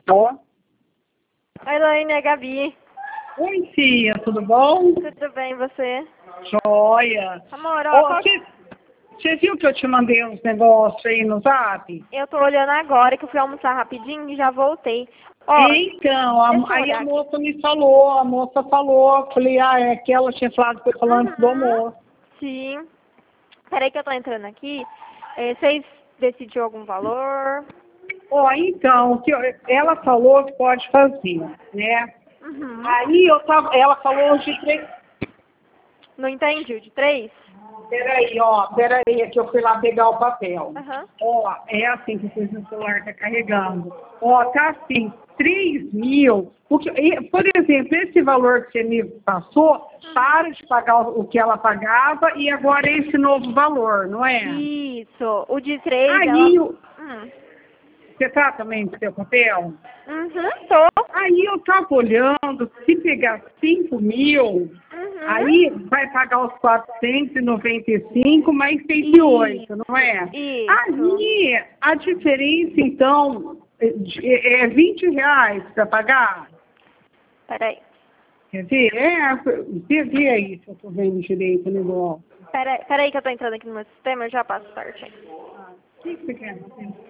Ó. Oi, Laine, é a Gabi. Oi, Cia, tudo bom? Tudo bem, você? Joia. Amor, ó, Ô, você viu que eu te mandei uns negócios aí no Zap? eu tô olhando agora que eu fui almoçar rapidinho e já voltei. Ó, Então, deixa eu aí olhar a aqui. moça falou, falei, é que ela tinha falado que eu falando do almoço. Sim. Peraí que eu tô entrando aqui. Vocês decidiram algum valor? Ó, então, ela falou que pode fazer, né? Uhum. Aí ela falou de 3. Não entendi, o de 3? Peraí, é que eu fui lá pegar o papel. Aham. Ó, é assim que o celular tá carregando. Ó, tá assim, 3 mil. Por exemplo, esse valor que você me passou, para de pagar o que ela pagava e agora é esse novo valor, não é? Isso. O de 3, ela... Aí, você tá também com seu papel? Tô. Aí eu tava olhando, se pegar 5 mil, aí vai pagar os 495 mais 108, não é? Isso. Aí a diferença, então, é R$ 20 para pagar? Peraí. Quer ver? Vê aí se eu tô vendo direito o negócio. Peraí que eu tô entrando aqui no meu sistema, eu já passo certinho. O que você quer?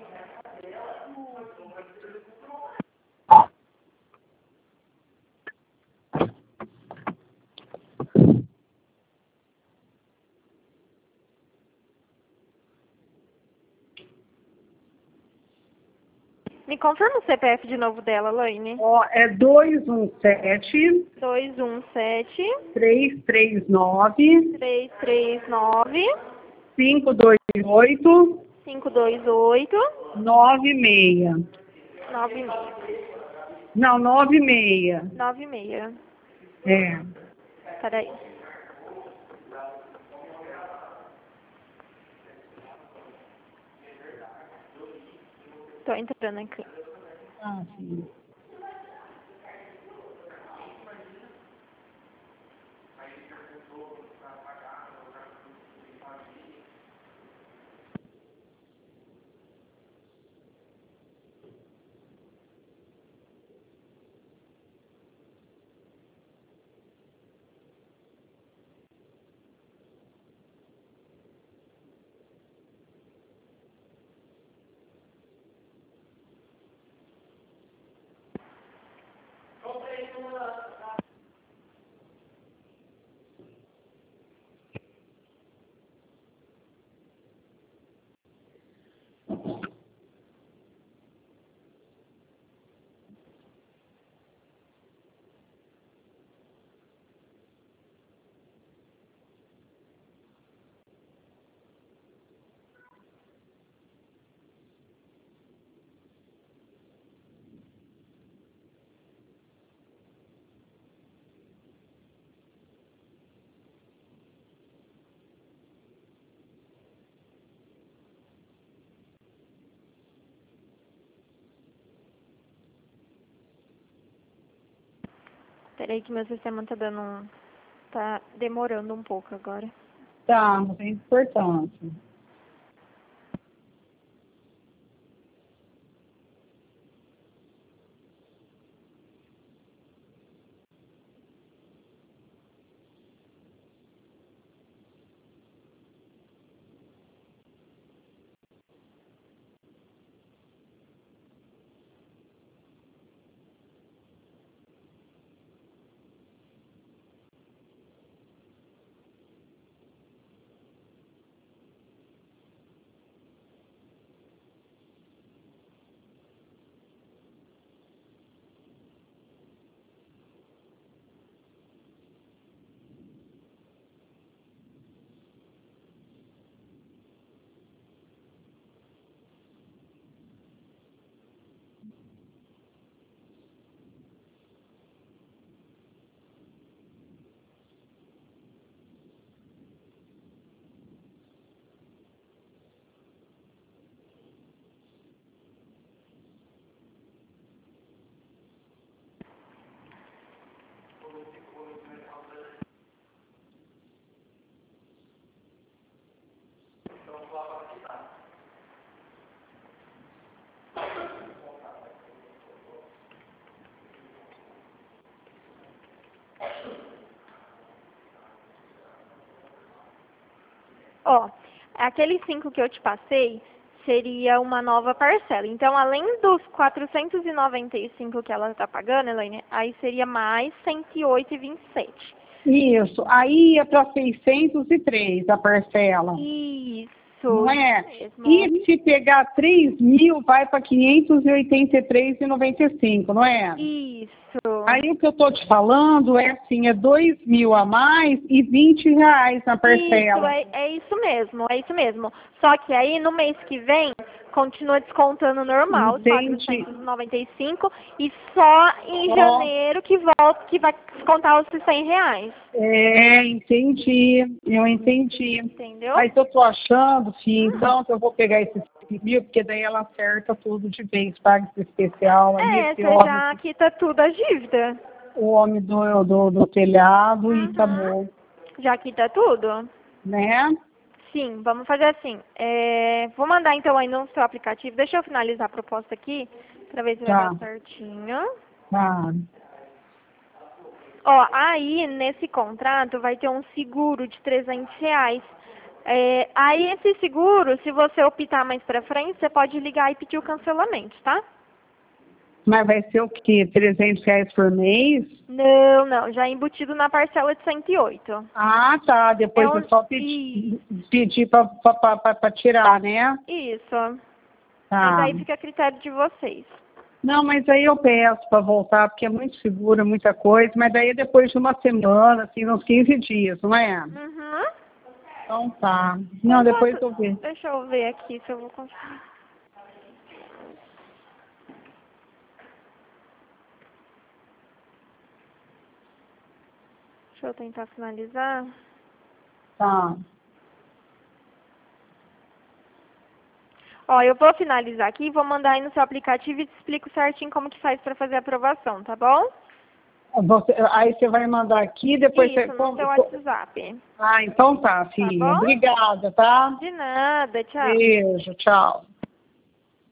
Me confirma o CPF de novo dela, Laine. Ó, é 217 217 339 339 528 528 96. 96. Não, 96. 96. É. Peraí. Tô entrando aqui. Ah, sim. Peraí que meu sistema tá dando um... Tá demorando um pouco agora. Tá, não tem importância. Ó, aqueles 5 que eu te passei seria uma nova parcela. Então, além dos 495 que ela está pagando, Elaine, aí seria mais 108,27. Isso. Aí ia para 603 a parcela. Isso. Não é? Mesmo. E se pegar 3 mil, vai para 583,95, não é? Isso. Aí o que eu estou te falando é assim, é 2 mil a mais e R$ 20 na parcela. Isso, é isso mesmo, é isso mesmo. Só que aí no mês que vem continua descontando normal, os Entendi. 495, e só em janeiro que volta, que vai descontar os R$ 100. Entendi. Eu entendi. Entendeu? Mas eu tô achando, filho, então que eu vou pegar esses 5 mil, porque daí ela acerta tudo de vez, paga esse especial. Aí esse você já quita tudo a dívida. o homem do telhado e acabou, Já quita tudo? né? Sim, vamos fazer assim. Vou mandar então aí no seu aplicativo. Deixa eu finalizar a proposta aqui, para ver se vai dar certinho. Tá. Ó, aí nesse contrato vai ter um seguro de R$ 300. Aí esse seguro, se você optar mais pra frente, você pode ligar e pedir o cancelamento, tá? Mas vai ser o quê? R$ 300 por mês? Não, já é embutido na parcela de 108. Ah, tá. Depois é só pedir para tirar, né? Isso. Tá. Mas aí fica a critério de vocês. Não, mas aí eu peço para voltar, porque é muito seguro, muita coisa, mas daí é depois de uma semana, assim, uns 15 dias, não é? Uhum. Então tá. Não, depois eu vejo. Deixa eu ver aqui se eu vou conseguir. Deixa eu tentar finalizar. Tá. Ó, eu vou finalizar aqui e vou mandar aí no seu aplicativo e te explico certinho como que faz para fazer a aprovação, tá bom? Aí você vai mandar aqui, depois Isso, você... no seu WhatsApp. Ah, então tá, filha. bom? Obrigada, tá? De nada, tchau. Beijo, tchau.